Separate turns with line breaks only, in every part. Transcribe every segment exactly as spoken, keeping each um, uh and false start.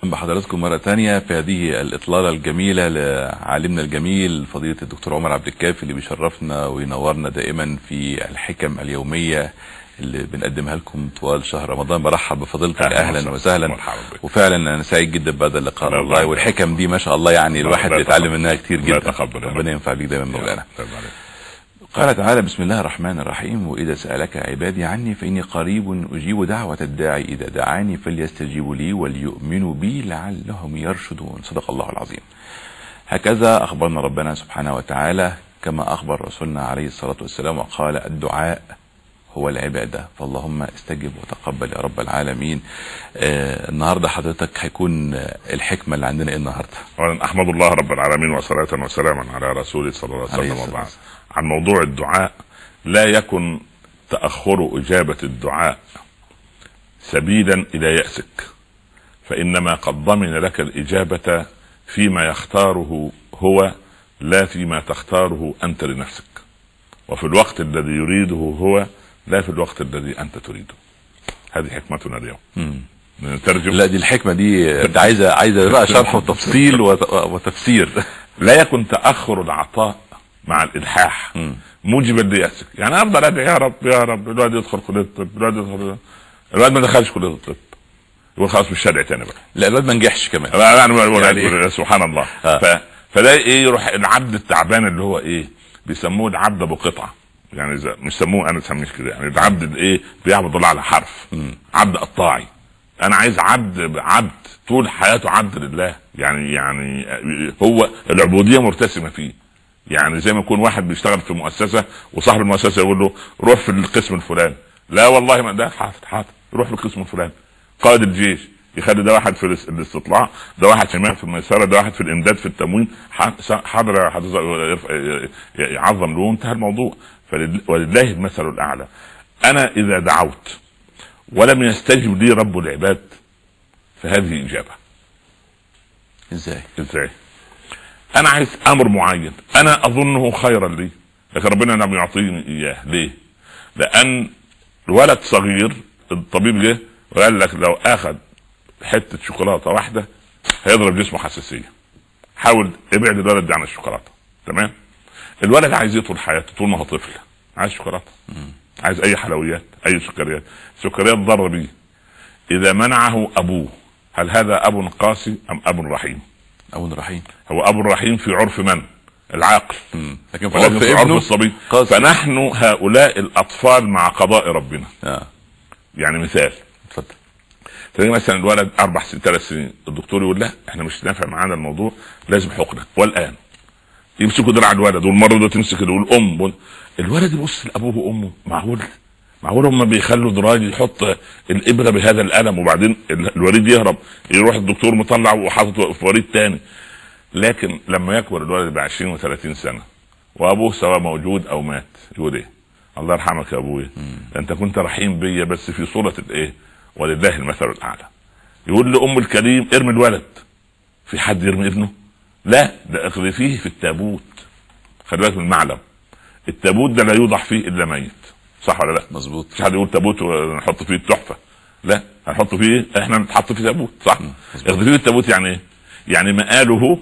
بحضراتكم مرة تانية في هذه الإطلالة الجميلة لعالمنا الجميل فضيلة الدكتور عمر عبد الكافي اللي بيشرفنا وينورنا دائما في الحكم اليومية اللي بنقدمها لكم طوال شهر رمضان. برحب بفضيلتك أهلا وسهلا، وفعلا أنا سعيد جدا بهذا اللقاء والله، والحكم دي ما شاء الله يعني الواحد بيتعلم منها كتير جدا. ربنا ينفع بيك دايما مولانا. قال تعالى: بسم الله الرحمن الرحيم: وإذا سألك عبادي عني فإني قريب أجيب دعوة الداعي إذا دعاني فليستجيبوا لي وليؤمنوا بي لعلهم يرشدون. صدق الله العظيم. هكذا أخبرنا ربنا سبحانه وتعالى كما أخبر رسولنا عليه الصلاة والسلام وقال: الدعاء هو العبادة، فاللهم استجب وتقبل يا رب العالمين. آه النهاردة حضرتك هيكون الحكمة اللي عندنا إيه النهاردة؟
أحمد الله رب العالمين وصلاة وسلاما على رسوله صلى الله عليه وسلم. وبعد عن موضوع الدعاء: لا يكن تأخر إجابة الدعاء سبيلا إلى يأسك، فإنما قد ضمن لك الإجابة فيما يختاره هو لا فيما تختاره أنت لنفسك، وفي الوقت الذي يريده هو لا في الوقت الذي أنت تريده. هذه حكمتنا اليوم. نترجم.
لا دي الحكمة دي انت عايزة عايزة بقى شرح وتفصيل وتفسير.
لا يكن تأخر العطاء مع الإلحاح موجبا ليأسك. يعني أفضل أدعي يا رب يا رب الواد يدخل كلية الطب، الواد يدخل، الواد ما دخلش كلية الطب، يقول خلاص مش شرع تاني بقى،
لا الواد ما نجحش كمان
يعني سبحان الله. آه. ف... فده ايه، يروح العبد التعبان اللي هو ايه بيسموه العبد ابو قطعه، يعني اذا مش سموه انا سميش كده، يعني العبد الايه بيعبد الله على حرف. م. عبد قطاعي. انا عايز عبد عبد طول حياته عبد لله، يعني يعني هو العبوديه مرتسمه فيه. يعني زي ما يكون واحد بيشتغل في مؤسسه وصاحب المؤسسه يقول له روح في القسم الفلاني، لا والله ما ده حاضر حاضر روح في القسم الفلاني. قائد الجيش يخلي ده واحد في الاستطلاع، ده واحد شمال في الميسره، ده واحد في الامداد في التموين، حاضر يعظم له، انتهى الموضوع. ولله المثل الاعلى. انا اذا دعوت ولم يستجب لي رب العباد فهذه اجابه.
ازاي
ازاي انا عايز امر معين انا اظنه خيرا لي، لكن ربنا لم يعطيني اياه. ليه؟ لان الولد صغير، الطبيب جه وقال لك لو اخذ حته شوكولاته واحده هيضرب جسمه حساسيه، حاول ابعد الولد عن الشوكولاته. تمام؟ الولد عايز يطول حياته طول ما هو طفل، عايز شوكولاته، عايز اي حلويات، اي سكريات. سكريات ضر بيه. اذا منعه ابوه هل هذا اب قاسي ام اب رحيم؟
اب رحيم.
هو اب رحيم في عرف من؟ العاقل.
لكن في عرف, في
عرف الصبي قاسي. فنحن هؤلاء الاطفال مع قضاء ربنا. آه. يعني مثال،
اتفضل.
تلاقي مثلا الولد اربع سنين ثلاث سنين، الدكتور يقول له احنا مش نافع معانا الموضوع، لازم حقنه. والان يمسكوا دراع الولد، والمره ده تمسك الام، الولد يبص لابوه وامه، معقول معقول هم بيخلوا دراج يحط الابره بهذا الالم وبعدين الوريد يهرب، يروح الدكتور مطلع وحاطط في وريد تاني. لكن لما يكبر الولد ب عشرين وثلاثين سنه وابوه سواء موجود او مات، يقول ايه؟ الله يرحمك يا ابويا، انت كنت رحيم بيا بس في صوره الايه؟ ولله المثل الاعلى. يقول لام الكريم ارمي الولد. في حد يرمي ابنه؟ لا، ده اقذفيه في التابوت. خلي بالك من المعلم، التابوت ده لا يوضع فيه الا ميت، صح ولا لا؟
مظبوط.
مش حد يقول تابوت ونحط فيه التحفه، لا، هنحط فيه احنا نتحط فيه تابوت، صح؟ اقذفيه في التابوت يعني ايه؟ يعني مآله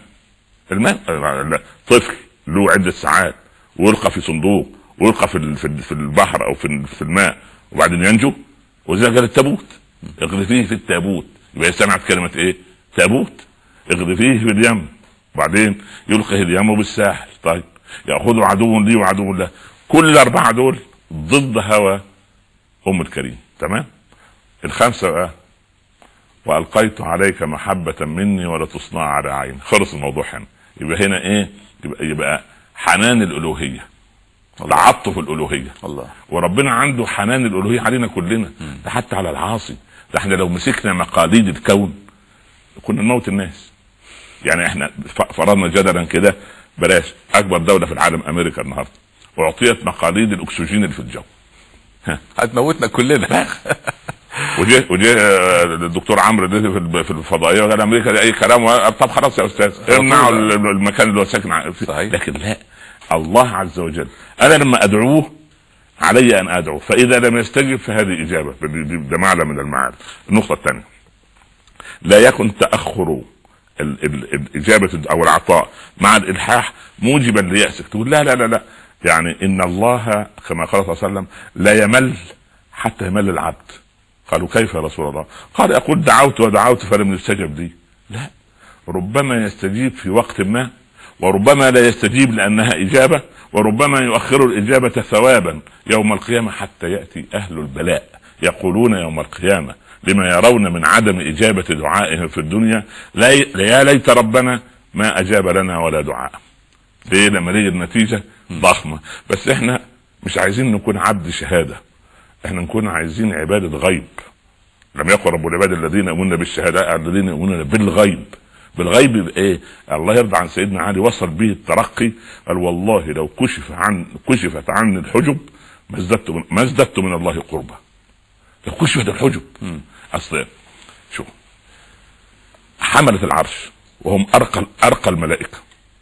الماء. طفل له عده ساعات ويلقى في صندوق ويلقى في في البحر او في في الماء وبعدين ينجو، وزي قال التابوت اقذفيه في التابوت. يبقى سمعت كلمه ايه؟ تابوت. اقذفيه في اليم وبعدين يلقيه اليم بالساحل. طيب ياخذ عدو لي وعدو له، كل الاربعه دول ضد هوى ام الكريم. تمام؟ الخمسه بقى والقيت عليك محبه مني ولا تصنع على عين. خلص الموضوع هنا. يبقى هنا ايه؟ يبقى, يبقى حنان الالوهيه، تعاطف الالوهيه. الله. وربنا عنده حنان الالوهيه علينا كلنا، ده حتى على العاصي. ده احنا لو مسكنا مقاليد الكون كنا نموت الناس. يعني احنا فرضنا جدلا كده، بلاش اكبر دوله في العالم امريكا النهارده واعطيت مقاليد الاكسجين اللي في الجو،
هتموتنا كلنا.
وجه وجه الدكتور عمرو ده في الفضائيه وقال امريكا دي اي كلام. طب خلاص يا استاذ امنعوا المكان اللي هو ساكن فيه. صحيح. لكن لا، الله عز وجل انا لما ادعوه علي ان ادعو، فاذا لم يستجب فهذه اجابه. ده معلم من المعالم. النقطه الثانيه، لا يكن تاخر ال ال الاجابه او العطاء مع الالحاح موجبا ليأسك، تقول لا لا لا لا، يعني ان الله كما قال صلى الله عليه وسلم لا يمل حتى يمل العبد. قالوا كيف يا رسول الله؟ قال اقول دعوت ودعوت فلم يستجب لي. لا، ربما يستجيب في وقت ما، وربما لا يستجيب لانها اجابه، وربما يؤخر الاجابه ثوابا يوم القيامه حتى ياتي اهل البلاء يقولون يوم القيامه لما يرون من عدم اجابه دعائهم في الدنيا لا ي... يا ليت ربنا ما اجاب لنا ولا دعاء. ليه؟ لما نيجي النتيجه ضخمه. بس احنا مش عايزين نكون عبد شهاده، احنا نكون عايزين عباده غيب. لم يقل رب العباد الذين يؤمنون بالشهاده الذين يؤمنون بالغيب. بالغيب ايه؟ الله يرضى عن سيدنا علي وصل به الترقي، قال والله لو كشف عن كشفت عن الحجب ما ازددت من ما ازددت من الله قربا. لو كشفت الحجب. اصل شو حملة العرش وهم ارقى ارقى الملائكه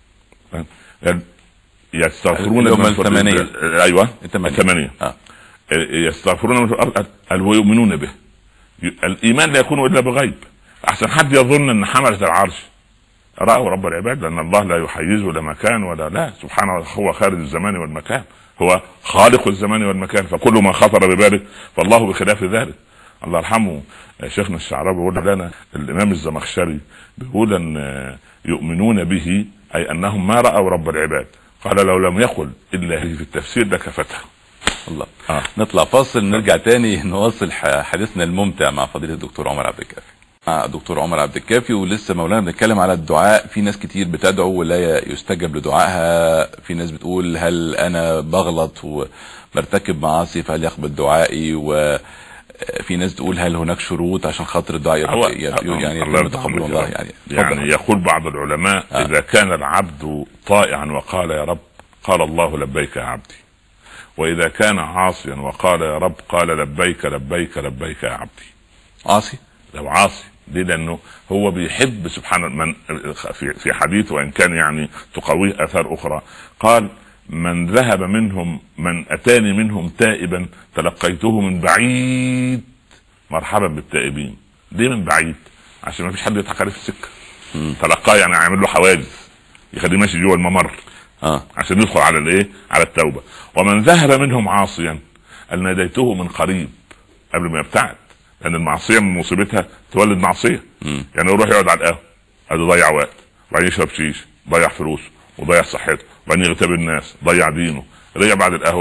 يعني يستغفرون
يوم الثمانية.
ايوه الثمانية آه. يستغفرون من في الارض ويؤمنون به. الايمان لا يكون الا بغيب. احسن حد يظن ان حملة العرش رأوا رب العباد، لان الله لا يحيزه لمكان ولا لا، سبحانه هو خارج الزمان والمكان، هو خالق الزمان والمكان، فكل ما خطر ببالك فالله بخلاف ذلك. الله يرحمه شيخنا الشعراوي بيقول لنا الامام الزمخشري بيقول ان يؤمنون به اي انهم ما رأوا رب العباد، قال لو لم يقل الا في التفسير لكفتها.
الله. آه. نطلع فاصل نرجع تاني نواصل حديثنا الممتع مع فضيلة الدكتور عمر عبد الكافي. مع الدكتور عمر عبد الكافي ولسه مولانا بنتكلم على الدعاء. في ناس كتير بتدعو ولا يستجب لدعائها، في ناس بتقول هل انا بغلط وبرتكب معاصي فهل يقبل دعائي، وفي ناس تقول هل هناك شروط عشان خاطر الدعاء يعني يتقبل الله يعني.
يعني يقول بعض العلماء آه. اذا كان العبد طائعا وقال يا رب قال الله لبيك يا عبدي، واذا كان عاصيا وقال يا رب قال لبيك لبيك لبيك يا عبدي.
عاصي
لو عاصي ليه؟ لانه هو بيحب سبحانه من في في حديث وان كان يعني تقويه اثار اخرى، قال من ذهب منهم من اتاني منهم تائبا تلقيته من بعيد مرحبا بالتائبين. ليه من بعيد؟ عشان ما فيش حد يضحك عليه في السكه. تلقاه يعني يعمل له حواجز يخليه ماشي جوه الممر اه عشان يدخل على الايه؟ على التوبه. ومن ذهب منهم عاصيا قال ناديته من قريب قبل ما يبتعد، لان المعصيه من مصيبتها تولد معصيه. مم. يعني يروح يقعد على القهوه هذا ضيع وقت، وبعدين يشرب شيش ضيع فلوس وضيع صحته، وبعدين يغتاب الناس ضيع دينه، رجع بعد القهوه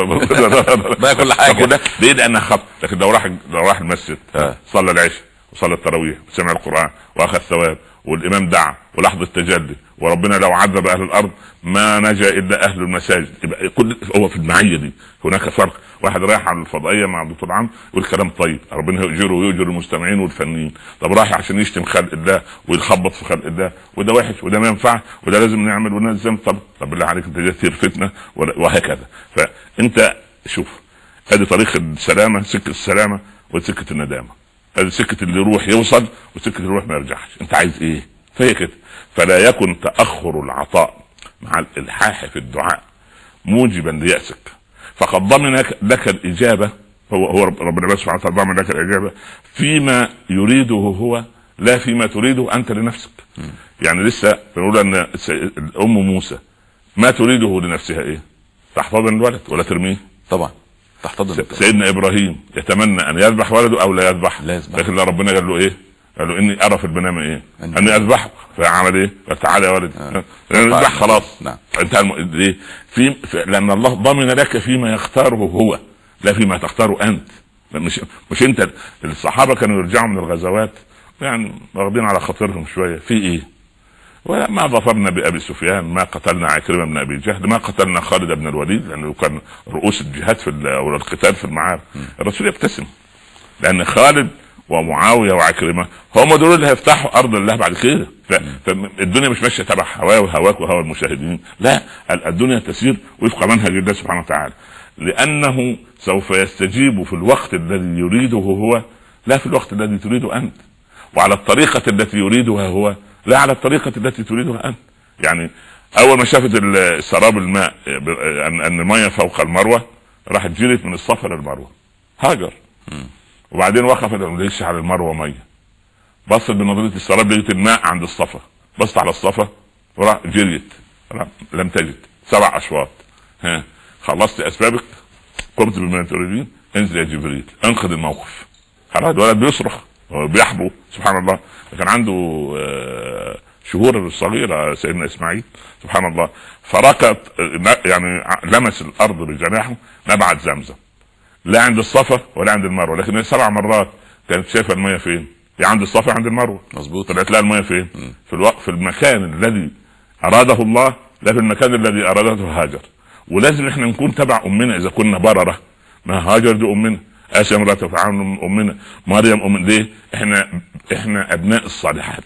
بقى كل حاجه.
ليه؟ لانها خط. لكن لو راح لو راح المسجد صلى العشاء وصلى التراويح وسمع القران واخذ ثواب والامام دعا ولحظه تجلي، وربنا لو عذب اهل الارض ما نجا الا اهل المساجد. يبقى كل هو في المعيه دي هناك فرق. واحد رايح على الفضائيه مع الدكتور عمرو يقول كلام طيب ربنا يؤجره ويؤجر المستمعين والفنيين، طب رايح عشان يشتم خلق الله ويخبط في خلق الله، وده وحش وده ما ينفع وده لازم نعمل وده لازم. طب طب بالله عليك انت جاي تثير فتنه وهكذا. فانت شوف هذه طريق السلامه، سكه السلامه وسكه الندامه، هذه سكه اللي يروح يوصل وسكه اللي يروح ما يرجعش. انت عايز ايه؟ فهي كده. فلا يكن تاخر العطاء مع الالحاح في الدعاء موجبا ليأسك، فقد ضمن لك الاجابه. هو هو ربنا سبحانه وتعالى ضمن لك الاجابه فيما يريده هو لا فيما تريده انت لنفسك. م. يعني لسه بنقول ان ام موسى ما تريده لنفسها ايه؟ تحتضن الولد ولا ترميه؟
طبعا تحتضن.
سيدنا ابراهيم يتمنى ان يذبح ولده او لا يذبح، لكن ربنا قال له ايه؟ قال له اني ارى في المنام ايه؟ اني اذبحك. فعمل ايه؟ قال تعالى يا ولد اذبح. آه. خلاص. نعم. انت ليه؟ في لان الله ضمن لك فيما يختاره هو لا فيما تختاره انت. مش مش انت. الصحابه كانوا يرجعوا من الغزوات يعني واخدين على خاطرهم شويه في ايه؟ وما ظفرنا بأبي سفيان، ما قتلنا عكرمة بن أبي جهل، ما قتلنا خالد بن الوليد، لأنه كان رؤوس الجهاد في او القتال في المعارك. الرسول يبتسم لأن خالد ومعاوية وعكرمة هم دول اللي هيفتحوا أرض الله بعد كده. فالدنيا مش ماشية تبع هواه وهواك وهوا المشاهدين، لا، الدنيا تسير وفق منهج الله سبحانه وتعالى، لأنه سوف يستجيب في الوقت الذي يريده هو لا في الوقت الذي تريده أنت، وعلى الطريقة التي يريدها هو لا على الطريقة التي تريدها أنت. يعني أول ما شافت السراب الماء أن المياه فوق المروة راحت جريت من الصفا للمروة هاجر، وبعدين وقفت ليش على المروة مية، بصت بنظرة السراب لقيت الماء عند الصفا، بصت على الصفا وراح جريت لم تجد. سبع اشواط. ها خلصت اسبابك، قمت بما تريدين، انزل يا جبريل انقذ الموقف. خلاص الولد بيصرخ وبيحبو سبحان الله. كان عنده شهور صغيرة سيدنا اسماعيل سبحان الله، فركض يعني لمس الارض بجناحه نبعت زمزم، لا عند الصفا ولا عند المروه، لكن سبع مرات كانت شايفه الميه فين؟ يا عند الصفا عند المروه.
مظبوط.
طلعت لها الميه فين؟ م. في الوقت في المكان الذي اراده الله، لا في المكان الذي ارادته هاجر. ولازم احنا نكون تبع امنا اذا كنا برره. ما هاجر دي امنا، اسيا امراه فرعون امنا، مريم امنا. ليه؟ احنا احنا ابناء الصالحات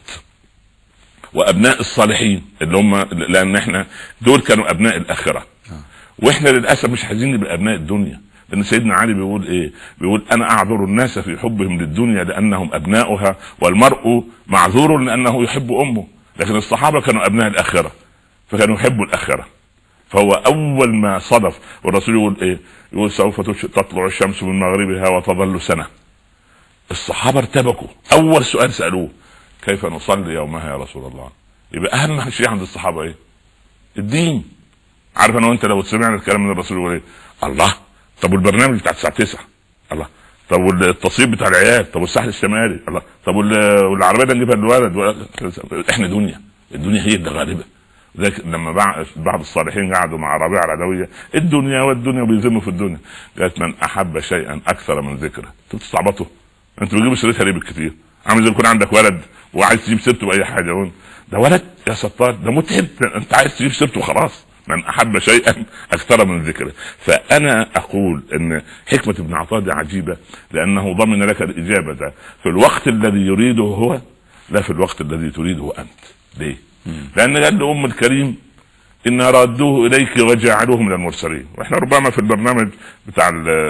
وابناء الصالحين اللي هم، لان احنا دول كانوا ابناء الاخره، واحنا للاسف مش عايزين نبقى ابناء الدنيا. لان سيدنا علي بيقول ايه؟ بيقول انا اعذر الناس في حبهم للدنيا لانهم ابناؤها، والمرء معذور لانه يحب امه. لكن الصحابه كانوا ابناء الاخره فكانوا يحبوا الاخره. فهو اول ما صدف، والرسول يقول ايه؟ يقول سوف تطلع الشمس من مغربها وتظل سنه. الصحابه ارتبكوا، اول سؤال سالوه كيف نصلي يومها يا رسول الله؟ يبقى اهم شيء عند الصحابه ايه؟ الدين. عارف انا وانت لو سمعنا الكلام من الرسول يقول ايه؟ الله، طب والبرنامج بتاع الساعه تسعة، الله، طب والتصوير بتاع العيال، طب والساحل الشمالي، الله، طب والعربيه اللي نجيبها للولد. احنا دنيا، الدنيا هي اللي غالبه. ذلك لما بعض الصالحين قعدوا مع ربيعه العدويه، الدنيا والدنيا وبيذموا في الدنيا، قالت من احب شيئا اكثر من ذكره. انتوا بتستعبطوا، انتوا بتجيبوا سيرتها ليه بالكثير؟ عامل زي يكون عندك ولد وعايز تجيب سيرته باي حاجه، ده ولد يا ستار، ده متعب، انت عايز تجيب سيرته خلاص. من احب شيئا اكثر من ذكره. فانا اقول ان حكمه ابن عطاء دي عجيبه، لانه ضمن لك الاجابه في الوقت الذي يريده هو، لا في الوقت الذي تريده انت. ليه؟ لان قال لام الكريم ان رادوه اليك وجعلوه من المرسلين. واحنا ربما في البرنامج بتاع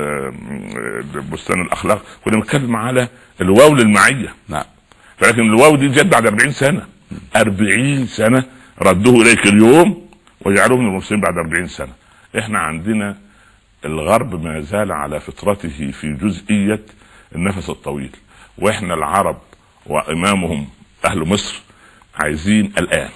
بستان الاخلاق كنا بنتكلم على الواو للمعيه.
نعم.
فلكن الواو دي جت بعد أربعين سنه. أربعين سنه ردوه اليك اليوم وجعلوه من المرسلين بعد أربعين سنه. احنا عندنا الغرب ما زال على فطرته في جزئيه النفس الطويل، واحنا العرب وامامهم اهل مصر عايزين الان،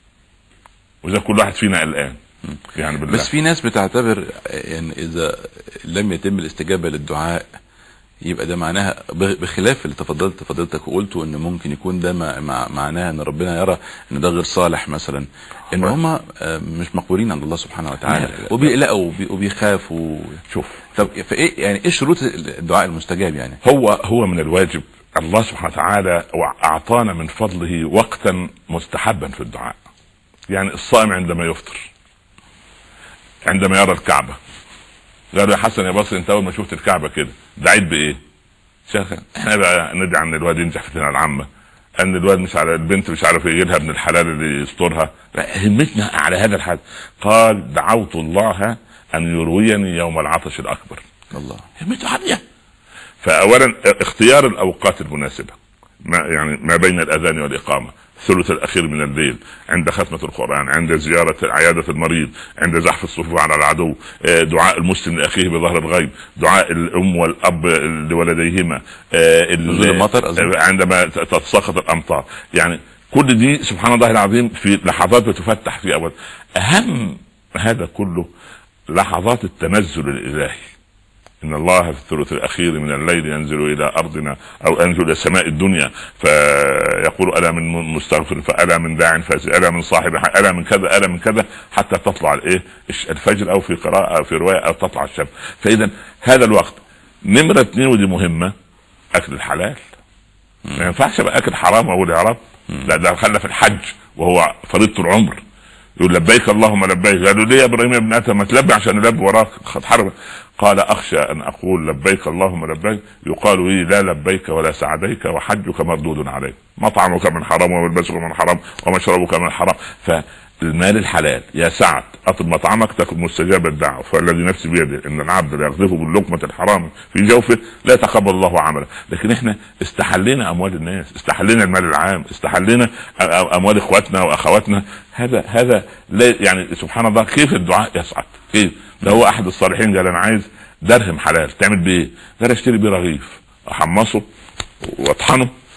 وإذا كل واحد فينا الان يعني بالله.
بس في ناس بتعتبر يعني اذا لم يتم الاستجابه للدعاء يبقى ده معناها بخلاف اللي تفضلت فضلتك وقلته ان ممكن يكون ده مع معناها ان ربنا يرى ان ده غير صالح مثلا، ان هم مش مقبولين عند الله سبحانه وتعالى وبيقلقوا وبيخافوا.
شوف
طب فايه يعني ايه شروط الدعاء المستجاب؟ يعني
هو هو من الواجب الله سبحانه وتعالى اعطانا من فضله وقتا مستحبا في الدعاء. يعني الصائم عندما يفطر، عندما يرى الكعبه، قالوا يا حسن يا بصري انت اول ما شفت الكعبه كده دعيت بايه؟ شيخ احنا بقى ندعي ان الواد ينجح في الثانويه العامه، ان الواد مش على البنت مش عارف يجي لها ابن الحلال اللي يسترها. همتنا على هذا الحد. قال دعوت الله ان يرويني يوم العطش الاكبر.
الله،
همته عاليه. فاولا اختيار الاوقات المناسبه، ما يعني ما بين الاذان والاقامه، الثلث الاخير من الليل، عند ختمه القران، عند زياره عياده المريض، عند زحف الصفوف على العدو، دعاء المسلم لاخيه بظهر الغيب، دعاء الام والاب لولديهما، عندما تتساقط الامطار. يعني كل دي سبحان الله العظيم في لحظات بتفتح في اول. اهم هذا كله لحظات التنزل الالهي. إن الله في الثلث الأخير من الليل ينزل إلى أرضنا أو ينزل إلى سماء الدنيا فيقول ألا من مستغفر، فألا من داع، فألا من صاحب، ألا من كذا، ألا من كذا، حتى تطلع الإيه الفجر، أو في قراءة أو في رواية أو تطلع الشمس. فإذا هذا الوقت. نمرة اثنين ودي مهمة، أكل الحلال. ما ينفعش بقى أكل حرام أقول يا رب، لا ده خلى في الحج وهو فريضة العمر يقول لبيك اللهم لبيك. قالوا ليه يا ابراهيم يا ابن ادم ما تلبي عشان نلبي وراك خد حرب؟ قال اخشى ان اقول لبيك اللهم لبيك يقال لي لا لبيك ولا سعديك وحجك مردود عليك، مطعمك من حرام وملبسك من حرام ومشربك من حرام. فالمال الحلال يا سعد اطب مطعمك تكن مستجاب الدعوه، فالذي نفسي بيده ان العبد لا يقذفه باللقمه الحرام في جوفه لا يتقبل الله عمله. لكن احنا استحلينا اموال الناس، استحلينا المال العام، استحلينا اموال اخواتنا واخواتنا. هذا هذا لا يعني سبحان الله كيف الدعاء يصعد. كيف ده هو احد الصالحين قال انا عايز درهم حلال، تعمل بايه؟ قال اشتري بيه رغيف احمصه واطحنه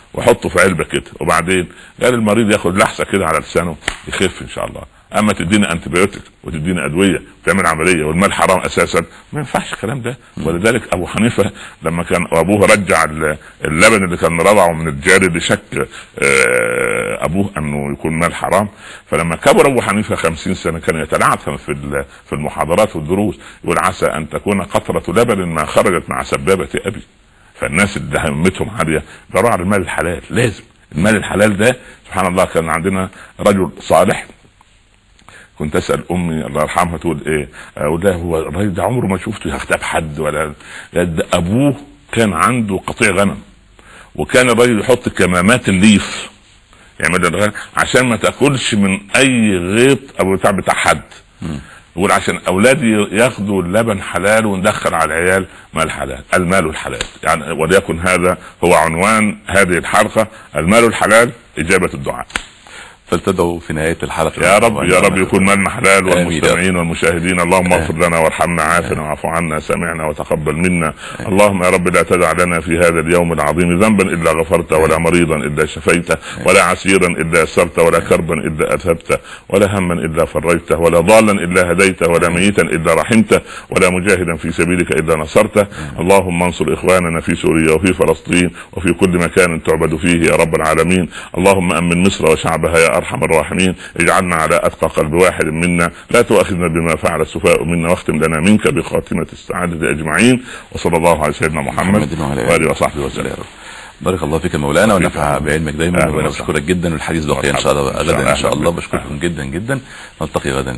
وحطه في علبه كده، وبعدين قال المريض ياخد لحسه كده على لسانه يخف ان شاء الله. اما تديني انتبيوتيك وتديني ادويه وتعمل عمليه والمال حرام اساسا، ما ينفعش الكلام ده. ولذلك ابو حنيفه لما كان ابوه رجع اللبن اللي كان رضعه من الجاري لشك ابوه انه يكون مال حرام، فلما كبر ابو حنيفه خمسين سنه كان يتلعثم في في المحاضرات والدروس يقول عسى ان تكون قطره لبن ما خرجت مع سبابه ابي. فالناس اللي همتهم عاليه داروا على المال الحلال. لازم المال الحلال ده سبحان الله. كان عندنا رجل صالح كنت اسال امي الله يرحمها تقول ايه، اقول لها هو الراجل ده عمره ما شفته يغتاب حد ولا ده. ابوه كان عنده قطيع غنم، وكان الراجل يحط كمامات الليف يعمل الغنم عشان ما تاكلش من اي غيط او بتاع بتاع حد. يقول عشان اولادي ياخدوا اللبن حلال وندخل على العيال مال حلال. المال الحلال يعني، وليكن هذا هو عنوان هذه الحلقه، المال الحلال اجابه الدعاء.
فلتدعو في نهاية الحلقة
يا رب يا رب يكون مالنا حلال، والمستمعين والمشاهدين اللهم اغفر لنا وارحمنا عافنا واعف عنا سمعنا وتقبل منا. اللهم يا رب لا تدع لنا في هذا اليوم العظيم ذنبا الا غفرته، ولا مريضا الا شفيته، ولا عسيرا الا يسرته، ولا كربا الا اذهبته، ولا هما الا فرجته، ولا ضالا الا هديته، ولا ميتا الا رحمته، ولا مجاهدا في سبيلك الا نصرته. اللهم انصر اخواننا في سوريا وفي فلسطين وفي كل مكان تعبد فيه يا رب العالمين. اللهم امن مصر وشعبها يا ارحم الراحمين. اجعلنا على اتقى قلب واحد منا، لا تؤاخذنا بما فعل السفهاء منا، واختم لنا منك بخاتمة السعادة اجمعين. وصلى الله على سيدنا محمد وآله وصحبه وسلم.
بارك الله فيك مولانا ونفع بعلمك دايما. وانا بشكرك جدا، والحديث بقي ان شاء الله غدا ان شاء الله. بشكركم جدا جدا، نلتقي غدا.